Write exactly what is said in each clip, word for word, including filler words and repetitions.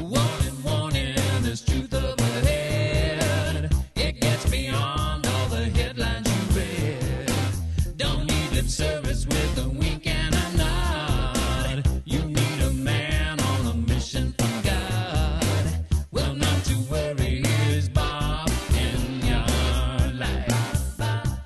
Warning, warning, there's truth up ahead. It gets beyond all the headlines you read. Don't need lip service with a wink and a nod. You need a man on a mission from God. Well, not to worry, here's Bob in your life.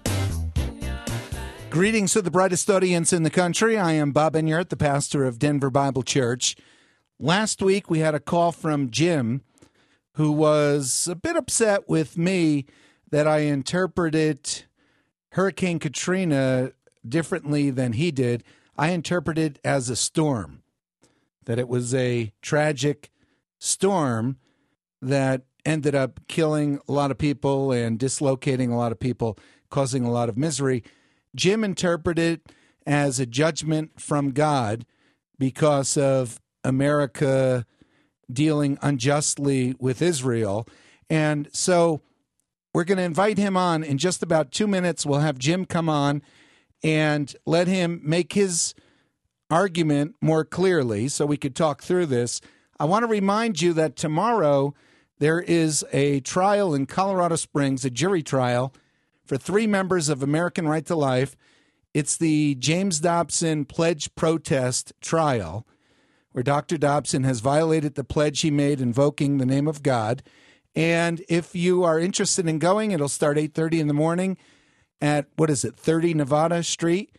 Greetings to the brightest audience in the country. I am Bob Enyart, the pastor of Denver Bible Church. Last week, we had a call from Jim, who was a bit upset with me that I interpreted Hurricane Katrina differently than he did. I interpreted it as a storm, that it was a tragic storm that ended up killing a lot of people and dislocating a lot of people, causing a lot of misery. Jim interpreted it as a judgment from God because of America dealing unjustly with Israel. And so we're going to invite him on in just about two minutes. We'll have Jim come on and let him make his argument more clearly so we could talk through this. I want to remind you that tomorrow there is a trial in Colorado Springs, a jury trial for three members of American Right to Life. It's the James Dobson Pledge Protest Trial, where Doctor Dobson has violated the pledge he made invoking the name of God. And if you are interested in going, it'll start eight thirty in the morning at, what is it, thirty Nevada Street,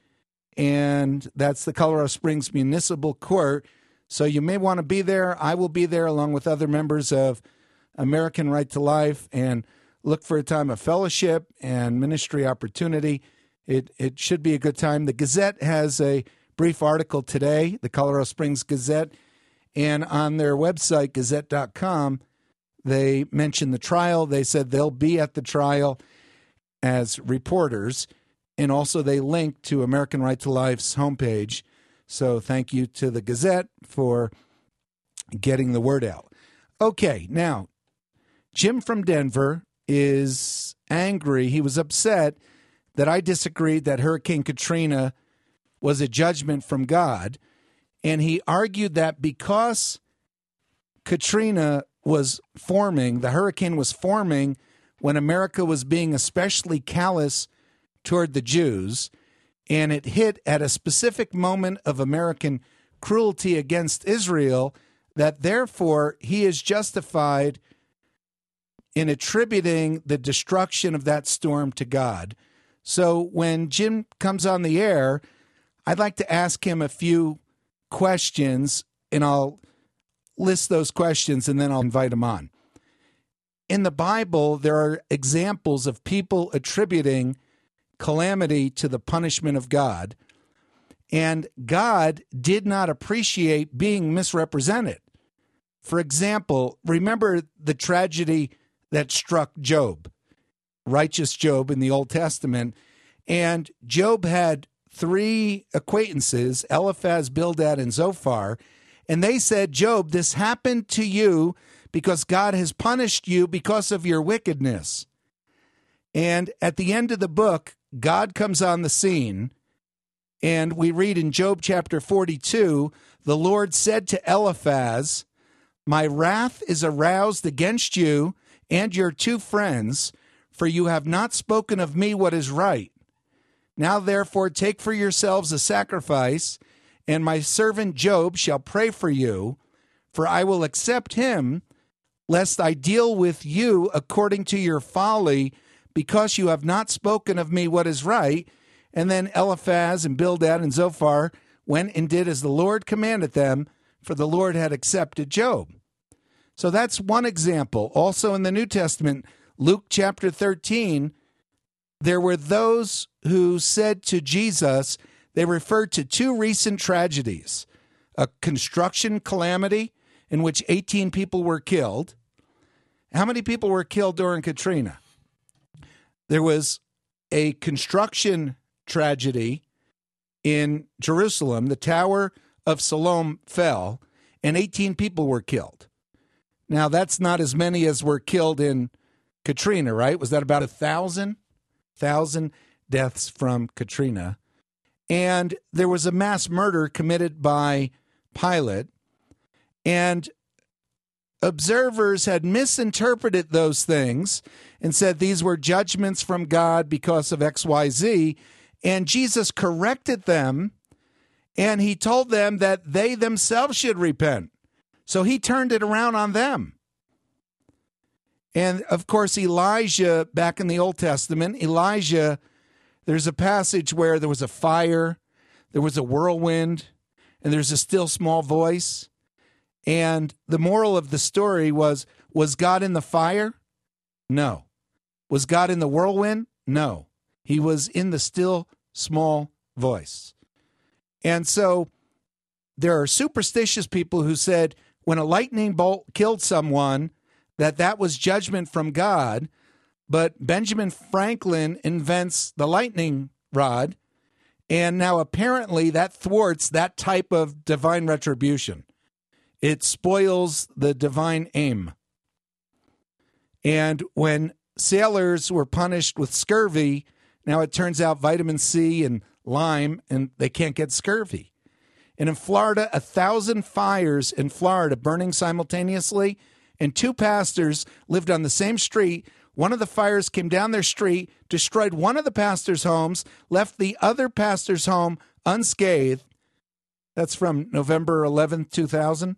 and that's the Colorado Springs Municipal Court. So you may want to be there. I will be there along with other members of American Right to Life, and look for a time of fellowship and ministry opportunity. It it should be a good time. The Gazette has a brief article today, the Colorado Springs Gazette, and on their website, gazette dot com, they mentioned the trial. They said they'll be at the trial as reporters, and also they linked to American Right to Life's homepage. So thank you to the Gazette for getting the word out. Okay, now, Jim from Denver is angry. He was upset that I disagreed that Hurricane Katrina was a judgment from God, and he argued that because Katrina was forming, the hurricane was forming when America was being especially callous toward the Jews, and it hit at a specific moment of American cruelty against Israel, that therefore he is justified in attributing the destruction of that storm to God. So when Jim comes on the air, I'd like to ask him a few questions, and I'll list those questions, and then I'll invite him on. In the Bible, there are examples of people attributing calamity to the punishment of God, and God did not appreciate being misrepresented. For example, remember the tragedy that struck Job, righteous Job in the Old Testament, and Job had three acquaintances, Eliphaz, Bildad, and Zophar, and they said, Job, this happened to you because God has punished you because of your wickedness. And at the end of the book, God comes on the scene, and we read in Job chapter forty-two, the Lord said to Eliphaz, my wrath is aroused against you and your two friends, for you have not spoken of me what is right. Now, therefore, take for yourselves a sacrifice, and my servant Job shall pray for you, for I will accept him, lest I deal with you according to your folly, because you have not spoken of me what is right. And then Eliphaz and Bildad and Zophar went and did as the Lord commanded them, for the Lord had accepted Job. So that's one example. Also in the New Testament, Luke chapter thirteen, there were those who said to Jesus, they referred to two recent tragedies, a construction calamity in which eighteen people were killed. How many people were killed during Katrina? There was a construction tragedy in Jerusalem. The Tower of Siloam fell, and eighteen people were killed. Now, that's not as many as were killed in Katrina, right? Was that about a thousand? Thousand deaths from Katrina. And there was a mass murder committed by Pilate. And observers had misinterpreted those things and said these were judgments from God because of X Y Z, and Jesus corrected them, and he told them that they themselves should repent. So he turned it around on them. And, of course, Elijah, back in the Old Testament, Elijah, there's a passage where there was a fire, there was a whirlwind, and there's a still small voice. And the moral of the story was, was God in the fire? No. Was God in the whirlwind? No. He was in the still small voice. And so there are superstitious people who said when a lightning bolt killed someone, that that was judgment from God, but Benjamin Franklin invents the lightning rod, and now apparently that thwarts that type of divine retribution. It spoils the divine aim. And when sailors were punished with scurvy, now it turns out vitamin C and lime, and they can't get scurvy. And in Florida, a thousand fires in Florida burning simultaneously, and two pastors lived on the same street. One of the fires came down their street, destroyed one of the pastors' homes, left the other pastor's home unscathed. That's from November eleventh, two thousand.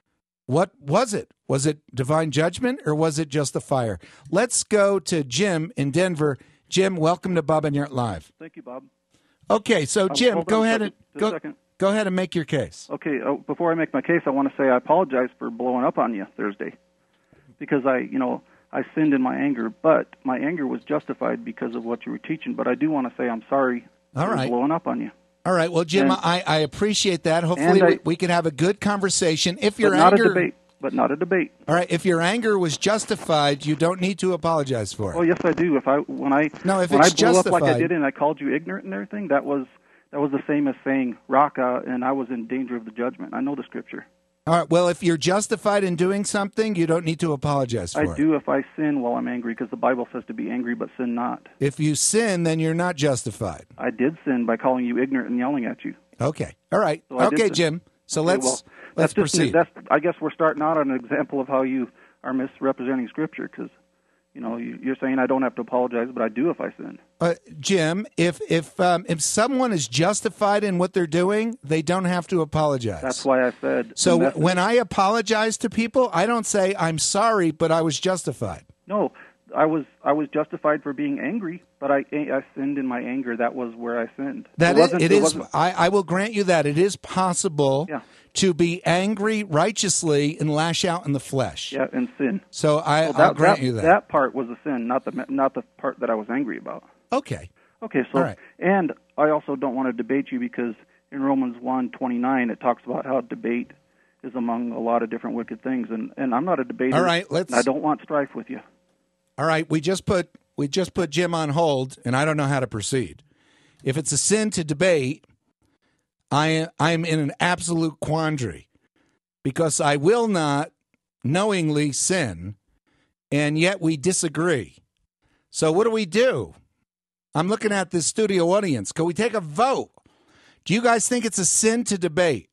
What was it? Was it divine judgment, or was it just the fire? Let's go to Jim in Denver. Jim, welcome to Bob and Yurt Live. Thank you, Bob. Okay, so Um, Jim, hold go on a ahead second. and Just a go, second. go ahead and make your case. Okay, uh, before I make my case, I want to say I apologize for blowing up on you Thursday, because I, you know, I sinned in my anger, but my anger was justified because of what you were teaching. But I do want to say I'm sorry All for right. blowing up on you. All right. Well, Jim, And- I, I appreciate that. Hopefully, and I- we, we can have a good conversation. If your But not anger, a debate. But not a debate. all right, if your anger was justified, you don't need to apologize for it. Oh yes, I do. If I when I No, if when it's I blew up like I justified- did and I called you ignorant and everything, that was that was the same as saying raka, and I was in danger of the judgment. I know the scripture. All right. Well, if you're justified in doing something, you don't need to apologize for I it. do if I sin while I'm angry, because the Bible says to be angry but sin not. If you sin, then you're not justified. I did sin by calling you ignorant and yelling at you. Okay. All right. So I did okay, sin. Jim. So Okay, let's well, let's that's just, proceed. That's, I guess we're starting out on an example of how you are misrepresenting Scripture, because you know you, you're saying I don't have to apologize, but I do if I sin. Uh, Jim, if if um, if someone is justified in what they're doing, they don't have to apologize. That's why I said. So the w- message- when I apologize to people, I don't say I'm sorry, but I was justified. no, I was I was justified for being angry, but I I sinned in my anger. That was where I sinned. That it is, wasn't, it it is. wasn't- I, I will grant you that it is possible Yeah. to be angry righteously and lash out in the flesh. yeah, and sin. So I, Well, I'll grant you that. That part was a sin, not the not the part that I was angry about. Okay. Okay, so All right. and I also don't want to debate you, because in Romans one twenty-nine it talks about how debate is among a lot of different wicked things, and, and I'm not a debater. All right, let's- and I don't want strife with you. All right. We just put we just put Jim on hold, and I don't know how to proceed. If it's a sin to debate, I I'm in an absolute quandary, because I will not knowingly sin, and yet we disagree. So what do we do? I'm looking at this studio audience. Can we take a vote? Do you guys think it's a sin to debate?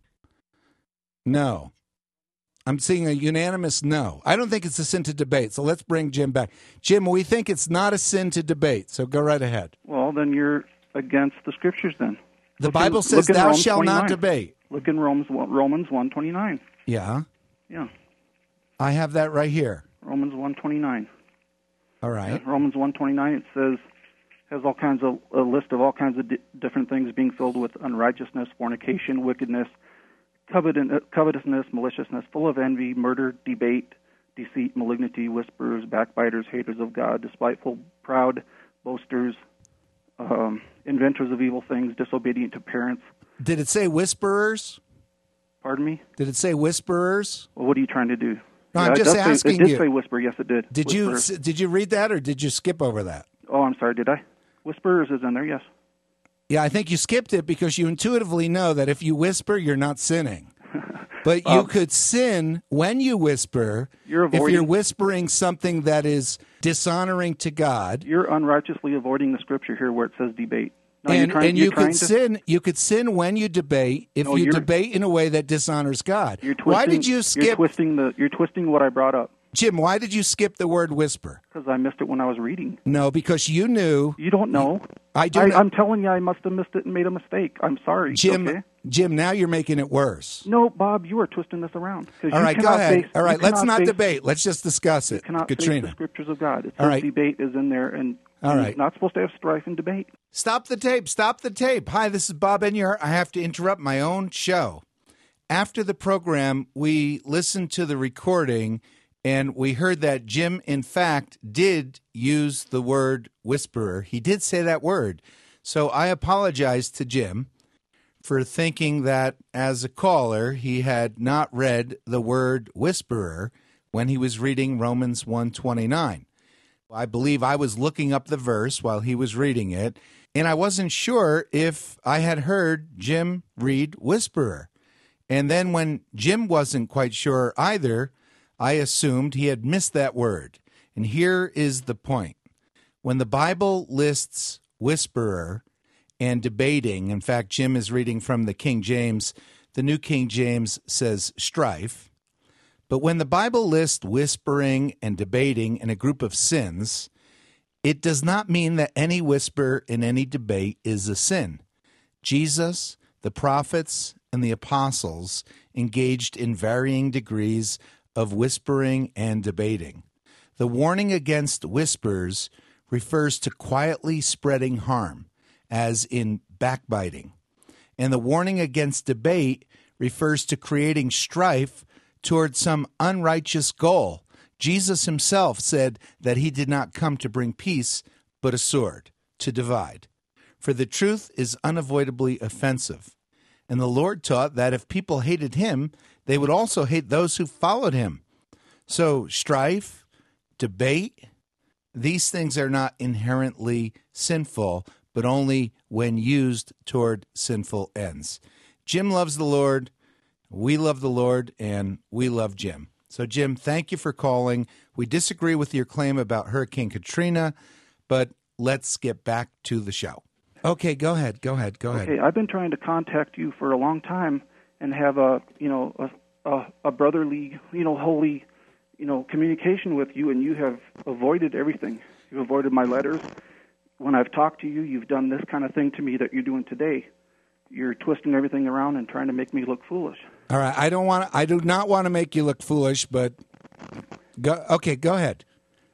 No. I'm seeing a unanimous no. I don't think it's a sin to debate, so let's bring Jim back. Jim, we think it's not a sin to debate, so go right ahead. Well, then you're against the Scriptures then. The Look in- Bible says, look in thou Romans shalt not twenty-nine. debate. Look in Romans Romans one twenty-nine. Yeah, Yeah, I have that right here. Romans one twenty-nine. All right. Yeah, Romans one twenty-nine, it says, has all kinds of, a list of all kinds of di- different things being filled with unrighteousness, fornication, wickedness, covet- covetousness, maliciousness, full of envy, murder, debate, deceit, malignity, whisperers, backbiters, haters of God, despiteful, proud, boasters, um, inventors of evil things, disobedient to parents. Did it say whisperers? Pardon me? Did it say whisperers? Well, what are you trying to do? No, I'm it just does say- asking It did you. say whisper. Yes, it did. Did you Whisperers. did you read that, or did you skip over that? Oh, I'm sorry. Did I? Whisperers is in there. Yes. Yeah, I think you skipped it because you intuitively know that if you whisper, you're not sinning. But you Um, could sin when you whisper You're if you're avoiding- whispering something that is dishonoring to God. You're unrighteously avoiding the Scripture here where it says debate. No, you're and trying- and you're you trying could to- sin. You could sin when you debate if No, you you're- debate in a way that dishonors God. You're twisting, Why did you You're skip, twisting the. You're twisting what I brought up Jim? Why did you skip the word whisper? because I missed it when I was reading. No, because you knew. You don't know. I do. I, know- I'm telling you, I must have missed it and made a mistake. I'm sorry, Jim. Okay? Jim, now you're making it worse. No, Bob, you are twisting this around. 'Cause All you right, go cannot ahead. Face, All right, you let's cannot not face- debate. Let's just discuss You it, cannot face Katrina. the scriptures of God. It All says right. debate is in there, and All you're right. not supposed to have strife and debate. Stop the tape. Stop the tape. Hi, this is Bob Enyart. I have to interrupt my own show. After the program, we listened to the recording, and we heard that Jim, in fact, did use the word whisperer. He did say that word. So I apologize to Jim for thinking that as a caller, he had not read the word whisperer when he was reading Romans one twenty-nine. I believe I was looking up the verse while he was reading it, and I wasn't sure if I had heard Jim read whisperer. And then when Jim wasn't quite sure either, I assumed he had missed that word. And here is the point. When the Bible lists whisperer and debating, in fact, Jim is reading from the King James. The New King James says strife. But when the Bible lists whispering and debating in a group of sins, it does not mean that any whisper in any debate is a sin. Jesus, the prophets, and the apostles engaged in varying degrees of whispering and debating. The warning against whispers refers to quietly spreading harm, as in backbiting. And the warning against debate refers to creating strife toward some unrighteous goal. Jesus himself said that he did not come to bring peace, but a sword, to divide. For the truth is unavoidably offensive. And the Lord taught that if people hated him, they would also hate those who followed him. So strife, debate, these things are not inherently sinful, but only when used toward sinful ends. Jim loves the Lord, we love the Lord, and we love Jim. So, Jim, thank you for calling. We disagree with your claim about Hurricane Katrina, but let's get back to the show. Okay, go ahead, go ahead, go ahead. Okay, I've been trying to contact you for a long time and have a, you know, a, a, a brotherly, you know, holy, you know, communication with you, and you have avoided everything. You've avoided my letters. When I've talked to you, you've done this kind of thing to me that you're doing today. You're twisting everything around and trying to make me look foolish. All right, I don't want. I do not want to make you look foolish, but go. Okay, go ahead.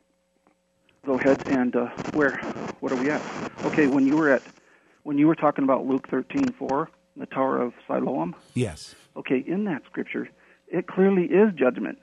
Go ahead and uh, where? What are we at? Okay, when you were at, when you were talking about Luke thirteen four, the Tower of Siloam. Yes. Okay, in that scripture, it clearly is judgment.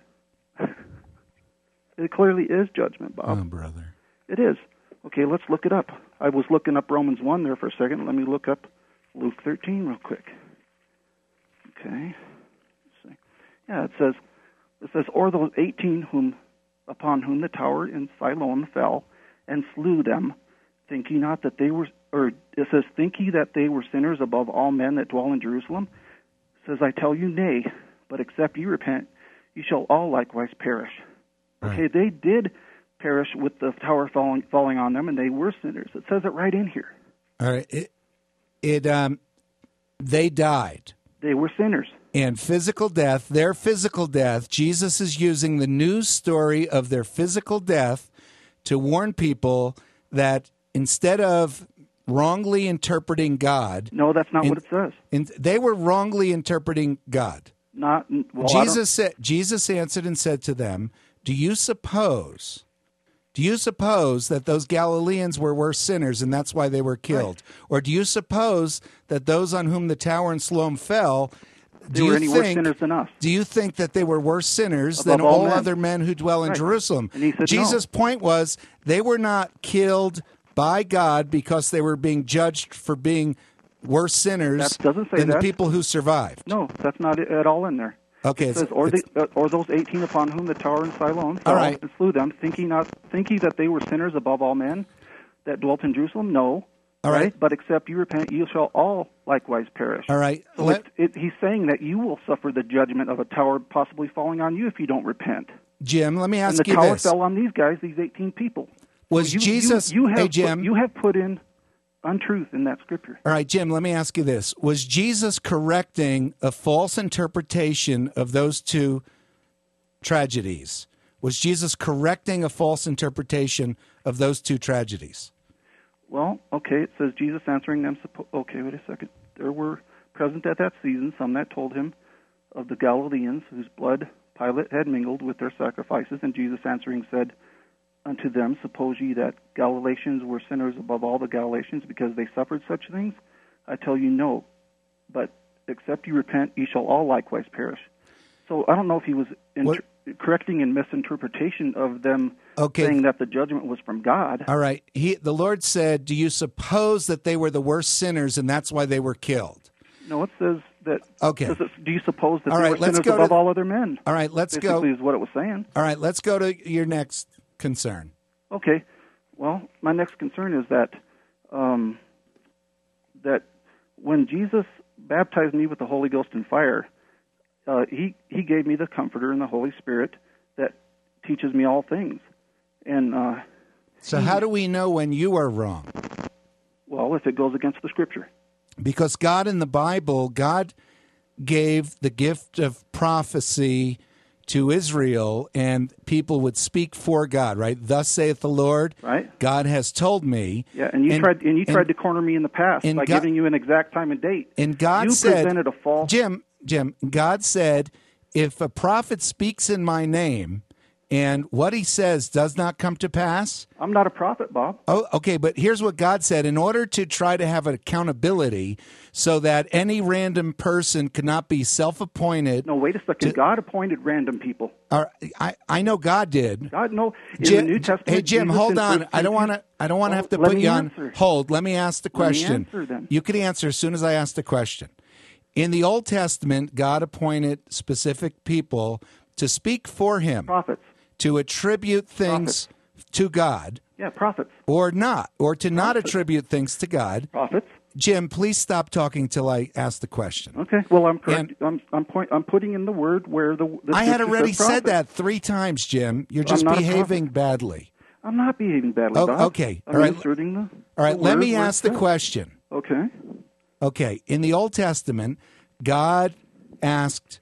It clearly is judgment, Bob. Oh, brother. It is. Okay, let's look it up. I was looking up Romans one there for a second. Let me look up Luke thirteen real quick. Okay. Let's see. Yeah, it says, it says, or those eighteen whom, upon whom the tower in Siloam fell, and slew them, think ye not that they were, or it says, think ye that they were sinners above all men that dwell in Jerusalem? It says, I tell you, nay, but except ye repent, ye shall all likewise perish. Right. Okay, they did perish with the tower falling falling on them, and they were sinners. It says it right in here. All right. It, it um, they died. They were sinners. And physical death, their physical death, Jesus is using the news story of their physical death to warn people that instead of wrongly interpreting God, No, that's not in- what it says. in, they were wrongly interpreting God. Not well, I don't- Jesus said, Jesus answered and said to them, "Do you suppose, do you suppose that those Galileans were worse sinners and that's why they were killed? Right. Or do you suppose that those on whom the tower in Siloam fell, They do were you any worse think, sinners than us. do you think that they were worse sinners Above than all all men. other men who dwell in Right. Jerusalem?" And he said, Jesus' point was they were not killed by God because they were being judged for being worse sinners That doesn't say than the that. people who survived. No, that's not it at all in there. Okay, It it's- says, or, it's- the, uh, or those eighteen upon whom the tower in Siloam fell All right. and slew them, thinking not, thinking that they were sinners above all men that dwelt in Jerusalem? No. All right. But except you repent, you shall all likewise perish. All right. So Let- it, it, he's saying that you will suffer the judgment of a tower possibly falling on you if you don't repent. Jim, let me And ask the you tower this. fell on these guys, these eighteen people. Was you, Jesus, You, you have hey, put, Jim, you have put in untruth in that scripture. All right, Jim, let me ask you this. Was Jesus correcting a false interpretation of those two tragedies? Was Jesus correcting a false interpretation of those two tragedies? Well, okay, it says Jesus answering them. Suppo- okay, wait a second. There were present at that season some that told him of the Galileans whose blood Pilate had mingled with their sacrifices, and Jesus answering said unto them, Suppose ye that Galatians were sinners above all the Galatians because they suffered such things? I tell you no, but except you repent, ye shall all likewise perish. So I don't know if he was inter- correcting in misinterpretation of them Okay. saying that the judgment was from God. All right. He, the Lord said, do you suppose that they were the worst sinners and that's why they were killed? No, it says that. Okay. Does it, do you suppose that All they right, were let's sinners go above to- all other men? All right, let's go. Basically is what it was saying. All right, let's go to your next concern. Okay. Well, my next concern is that um, that when Jesus baptized me with the Holy Ghost and fire, uh, he he gave me the Comforter and the Holy Spirit that teaches me all things. And uh, So how do we know when you are wrong? well, if it goes against the Scripture, Because God in the Bible, God gave the gift of prophecy to Israel, and people would speak for God, right? Thus saith the Lord, right? God has told me. Yeah, and you And- tried and you tried and- to corner me in the past and by God- giving you an exact time and date. And God you said, presented a false. Jim, Jim, God said, if a prophet speaks in my name and what he says does not come to pass, I'm not a prophet, Bob. oh, okay, but here's what God said. In order to try to have accountability so that any random person could not be self-appointed. No, wait a second. To- God appointed random people. Or, I, I know God did. God, no. In Jim, the New Testament, hey Jim, Jesus hold in on. First I don't want Corinthians- to. I don't want to Oh, have to let put me you on answer. hold. Let me ask the Let me question. answer then. You can answer as soon as I ask the question. In the Old Testament, God appointed specific people to speak for Him, Prophets. to attribute things to God, Yeah, prophets. or not, or to not Prophets. attribute things to God. Prophets. Jim, please stop talking till I ask the question. Okay. Well, I'm correct. And- I'm I'm, point, I'm putting in the word where the. the I had scripture already says said prophet. that three times, Jim. You're I'm just not a behaving badly. I'm not behaving badly, Oh, Bob. okay. I'm All right. inserting the. All right, the let word me where it ask the says. question. Okay. Okay, in the Old Testament, God asked,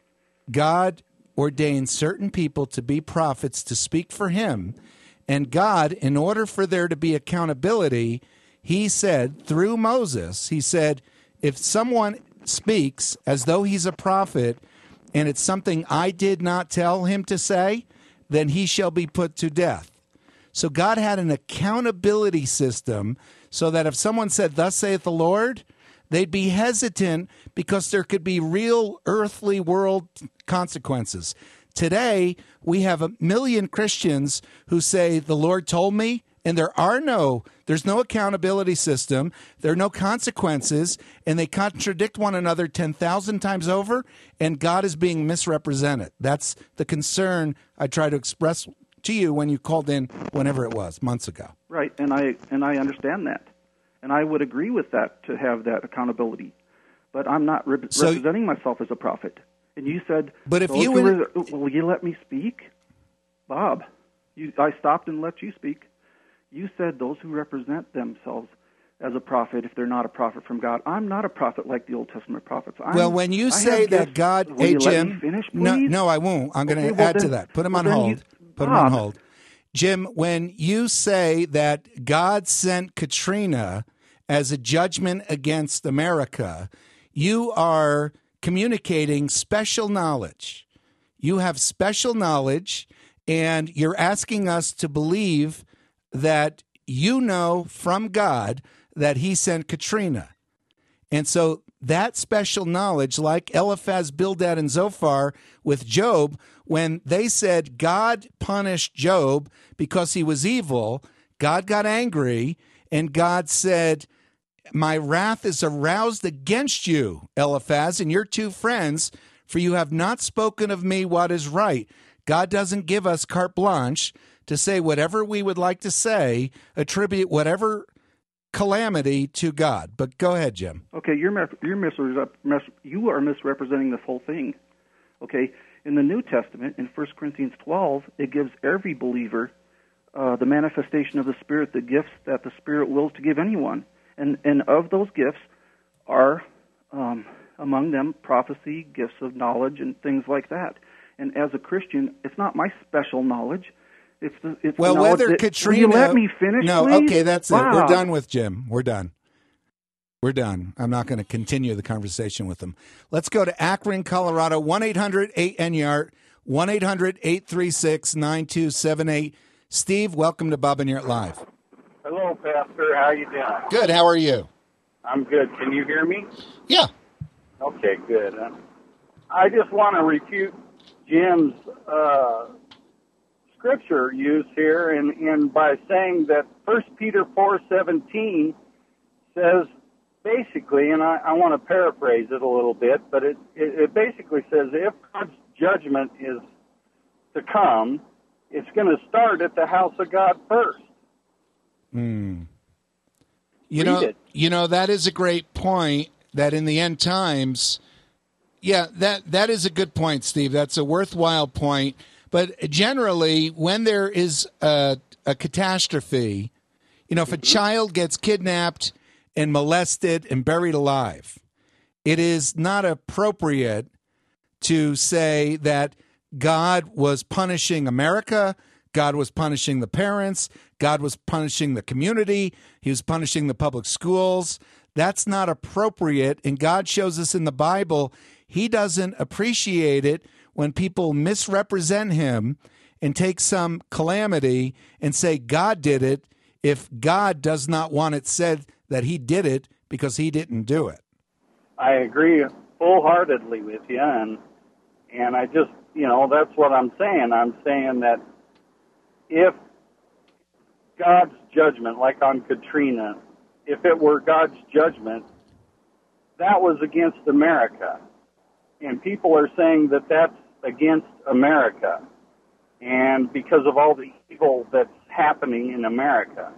God ordained certain people to be prophets to speak for Him. And God, in order for there to be accountability, He said, through Moses, He said, if someone speaks as though he's a prophet and it's something I did not tell him to say, then he shall be put to death. So God had an accountability system so that if someone said, thus saith the Lord, they'd be hesitant because there could be real earthly world consequences. Today, we have a million Christians who say, the Lord told me, and there are no, there's no accountability system, there are no consequences, and they contradict one another ten thousand times over, and God is being misrepresented. That's the concern I try to express to you when you called in, whenever it was, months ago. Right, and I and I understand that, and I would agree with that to have that accountability, but I'm not re- So- representing myself as a prophet. And you said, But if those you who in- re- will you let me speak, Bob? You, I stopped and let you speak. You said those who represent themselves as a prophet, if they're not a prophet from God. I'm not a prophet like the Old Testament prophets. I'm, Well, when you I say have that gifts. God, Will hey you let Jim, me finish, no, please? no, I won't. I'm going to Okay, well add to then- that. Put him well on then hold. you- Put him on Bob. hold. Jim, when you say that God sent Katrina as a judgment against America, you are communicating special knowledge. You have special knowledge, and you're asking us to believe that you know from God that He sent Katrina. And so that special knowledge, like Eliphaz, Bildad, and Zophar with Job, when they said God punished Job because he was evil, God got angry, and God said, my wrath is aroused against you, Eliphaz, and your two friends, for you have not spoken of me what is right. God doesn't give us carte blanche to say whatever we would like to say, attribute whatever calamity to God. But go ahead, Jim. Okay, you're mis- you're misrep- mis- you are misrepresenting this whole thing. Okay, in the New Testament, in First Corinthians twelve, it gives every believer uh, the manifestation of the Spirit, the gifts that the Spirit wills to give anyone. And, and of those gifts are, um, among them, prophecy, gifts of knowledge, and things like that. And as a Christian, it's not my special knowledge. It's the, it's well, the knowledge whether that, Katrina... Will you let me finish, No, please? okay, that's wow. it. We're done with Jim. We're done. We're done. I'm not going to continue the conversation with them. Let's go to Akron, Colorado, one eight hundred eight N Y A R T, one eight hundred eight three six nine two seven eight. Steve, welcome to Bob and Yurt Live. Hello, Pastor. How you doing? Good. How are you? I'm good. Can you hear me? Yeah. Okay, good. Uh, I just want to refute Jim's uh, scripture use here, and, and by saying that First Peter four seventeen says basically, and I, I want to paraphrase it a little bit, but it, it, it basically says if God's judgment is to come, it's going to start at the house of God first. Hmm. You Read know, it. you know that is a great point. That in the end times, yeah, that that is a good point, Steve. That's a worthwhile point. But generally, when there is a, a catastrophe, you know, if a child gets kidnapped and molested and buried alive, it is not appropriate to say that God was punishing America, God was punishing the parents, God was punishing the community, he was punishing the public schools. That's not appropriate, and God shows us in the Bible he doesn't appreciate it when people misrepresent him and take some calamity and say God did it if God does not want it said that he did it because he didn't do it. I agree full-heartedly with you, and and I just, you know, that's what I'm saying. I'm saying that if God's judgment, like on Katrina, if it were God's judgment, that was against America. And people are saying that that's against America, and because of all the evil that's happening in America.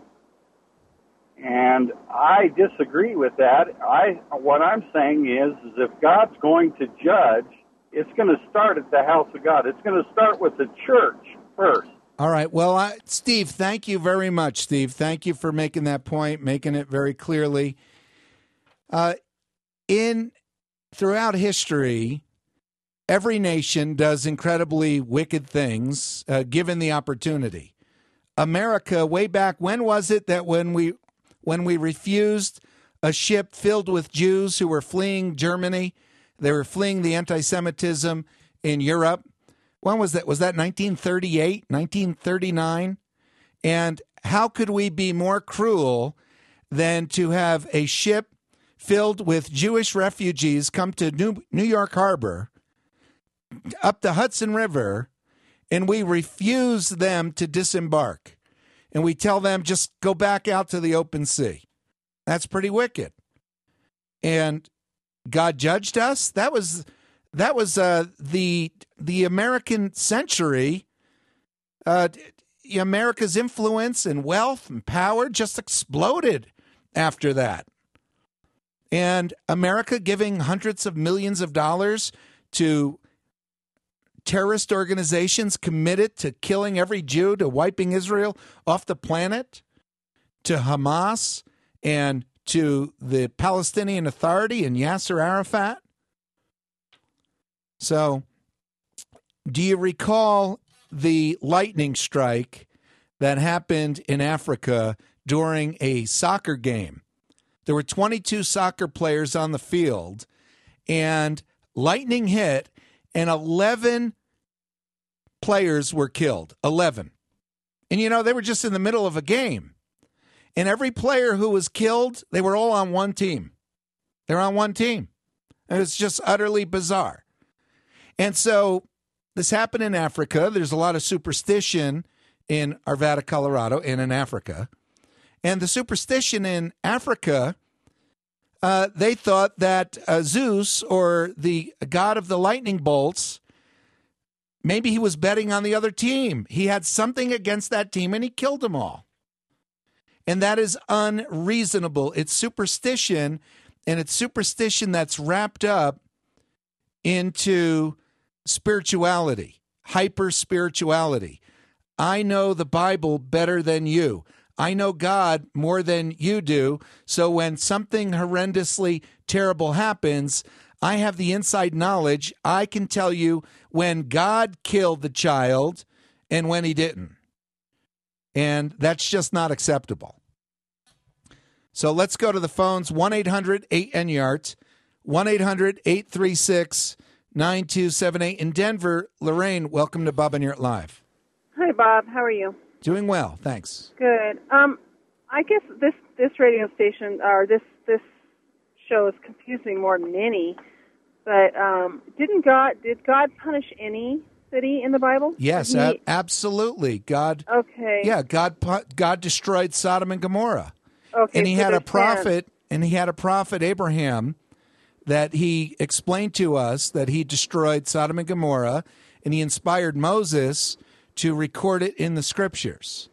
And I disagree with that. I what I'm saying is, is if God's going to judge, it's going to start at the house of God. It's going to start with the church first. All right. Well, I, Steve, thank you very much, Steve. Thank you for making that point, making it very clearly. Uh, in throughout history, every nation does incredibly wicked things, uh, given the opportunity. America, way back, when was it that when we when we refused a ship filled with Jews who were fleeing Germany, they were fleeing the anti-Semitism in Europe? When was that? Was that nineteen thirty-eight, nineteen thirty-nine? And how could we be more cruel than to have a ship filled with Jewish refugees come to New, New York Harbor, up the Hudson River, and we refuse them to disembark? And we tell them, just go back out to the open sea. That's pretty wicked. And God judged us? That was... That was uh, the the American century. Uh, America's influence and wealth and power just exploded after that. And America giving hundreds of millions of dollars to terrorist organizations committed to killing every Jew, to wiping Israel off the planet, to Hamas and to the Palestinian Authority and Yasser Arafat. So, do you recall the lightning strike that happened in Africa during a soccer game? There were twenty-two soccer players on the field, and lightning hit, and eleven players were killed. eleven. And, you know, they were just in the middle of a game. And every player who was killed, they were all on one team. They're on one team. And it's just utterly bizarre. And so this happened in Africa. There's a lot of superstition in Arvada, Colorado, and in Africa. And the superstition in Africa, uh, they thought that uh, Zeus, or the god of the lightning bolts, maybe he was betting on the other team. He had something against that team, and he killed them all. And that is unreasonable. It's superstition, and it's superstition that's wrapped up into spirituality, hyper-spirituality. I know the Bible better than you. I know God more than you do. So when something horrendously terrible happens, I have the inside knowledge. I can tell you when God killed the child and when he didn't. And that's just not acceptable. So let's go to the phones, one eight hundred eight N Y A R T, one eight hundred eight three six nine two seven eight. In Denver, Lorraine, welcome to Bob and Yurt Live. Hi, Bob. How are you? Doing well, thanks. Good. Um, I guess this, this radio station, or this, this show is confusing more than any, but um, didn't God, did God punish any city in the Bible? Yes, he, a- absolutely. God, okay. yeah, God God destroyed Sodom and Gomorrah. Okay, and he so had a there's prophet, and he had a prophet, Abraham, that he explained to us that he destroyed Sodom and Gomorrah, and he inspired Moses to record it in the scriptures.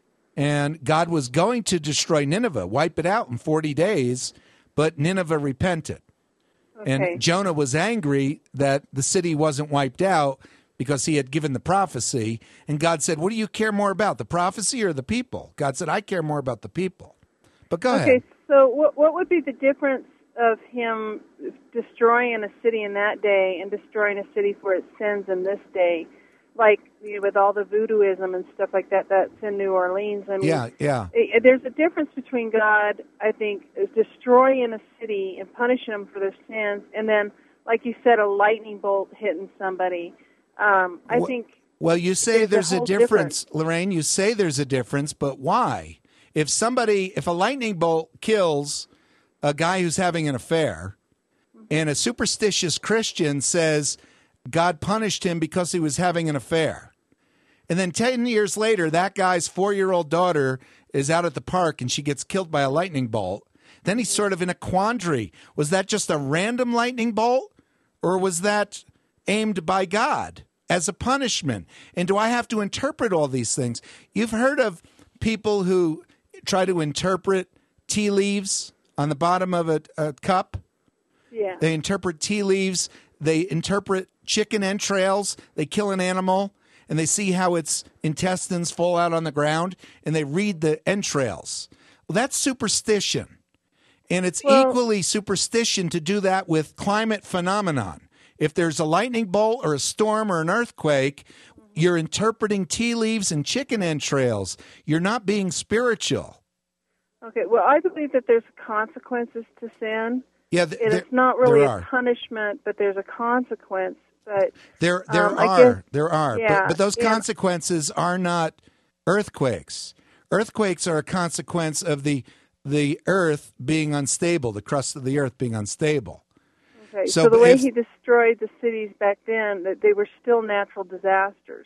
And God was going to destroy Nineveh, wipe it out in forty days, but Nineveh repented. Okay. And Jonah was angry that the city wasn't wiped out because he had given the prophecy. And God said, what do you care more about, the prophecy or the people? God said, I care more about the people. But go okay, ahead. Okay, so what, what would be the difference of him destroying a city in that day and destroying a city for its sins in this day? Like, you know, with all the voodooism and stuff like that that's in New Orleans. I mean, yeah, yeah. It, there's a difference between God, I think, is destroying a city and punishing them for their sins, and then, like you said, a lightning bolt hitting somebody. Um, I well, think. Well, you say there's, there's a, a difference, difference, Lorraine. You say there's a difference, but why? If somebody, if a lightning bolt kills a guy who's having an affair, mm-hmm. and a superstitious Christian says God punished him because he was having an affair, and then ten years later, that guy's four-year-old daughter is out at the park and she gets killed by a lightning bolt, then he's sort of in a quandary. Was that just a random lightning bolt, or was that aimed by God as a punishment? And do I have to interpret all these things? You've heard of people who try to interpret tea leaves on the bottom of a, a cup? Yeah. They interpret tea leaves. They interpret chicken entrails. They kill an animal, and they see how its intestines fall out on the ground, and they read the entrails. Well, that's superstition. And it's well, equally superstition to do that with climate phenomenon. If there's a lightning bolt or a storm or an earthquake, you're interpreting tea leaves and chicken entrails. You're not being spiritual. Okay, well, I believe that there's consequences to sin. Yeah, th- and there, it's not really a are. punishment, but there's a consequence. But there, there um, are, guess, there are. Yeah, but, but those yeah. consequences are not earthquakes. Earthquakes are a consequence of the the earth being unstable, the crust of the earth being unstable. Okay, so, so the way if, he destroyed the cities back then, that they were still natural disasters.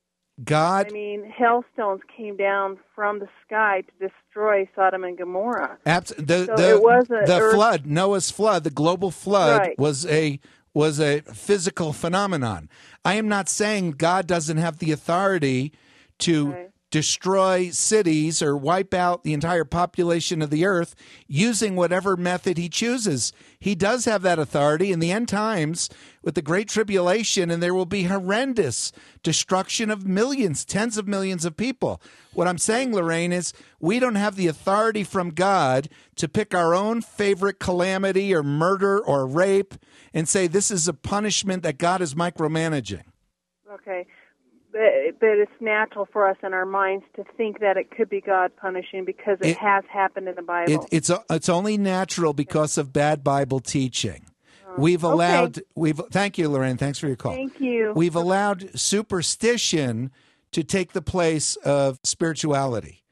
God, I mean, hailstones came down from the sky to destroy Sodom and Gomorrah. Abs- the so the, it was a the earth- flood, Noah's flood, the global flood right. was a was a physical phenomenon. I am not saying God doesn't have the authority to right. destroy cities or wipe out the entire population of the earth using whatever method he chooses. He does have that authority in the end times with the Great Tribulation, and there will be horrendous destruction of millions, tens of millions of people. What I'm saying, Lorraine, is we don't have the authority from God to pick our own favorite calamity or murder or rape and say this is a punishment that God is micromanaging. Okay. But, but it's natural for us in our minds to think that it could be God punishing because it, it has happened in the Bible. It, it's it's only natural because of bad Bible teaching. We've allowed okay. we've thank you, Lorraine. Thanks for your call. Thank you. We've allowed superstition to take the place of spirituality,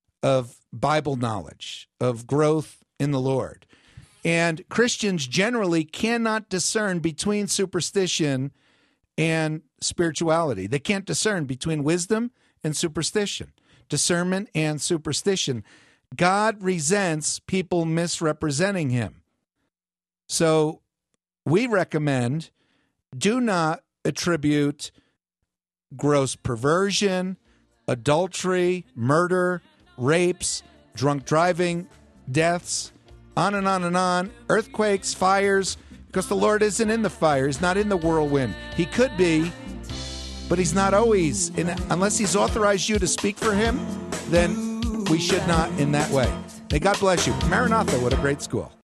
of Bible knowledge, of growth in the Lord. And Christians generally cannot discern between superstition and spirituality. They can't discern between wisdom and superstition, discernment and superstition. God resents people misrepresenting him. So we recommend do not attribute gross perversion, adultery, murder, rapes, drunk driving, deaths, on and on and on, earthquakes, fires, because the Lord isn't in the fire. He's not in the whirlwind. He could be, but he's not always. And unless he's authorized you to speak for him, then we should not in that way. May God bless you. Maranatha, what a great school.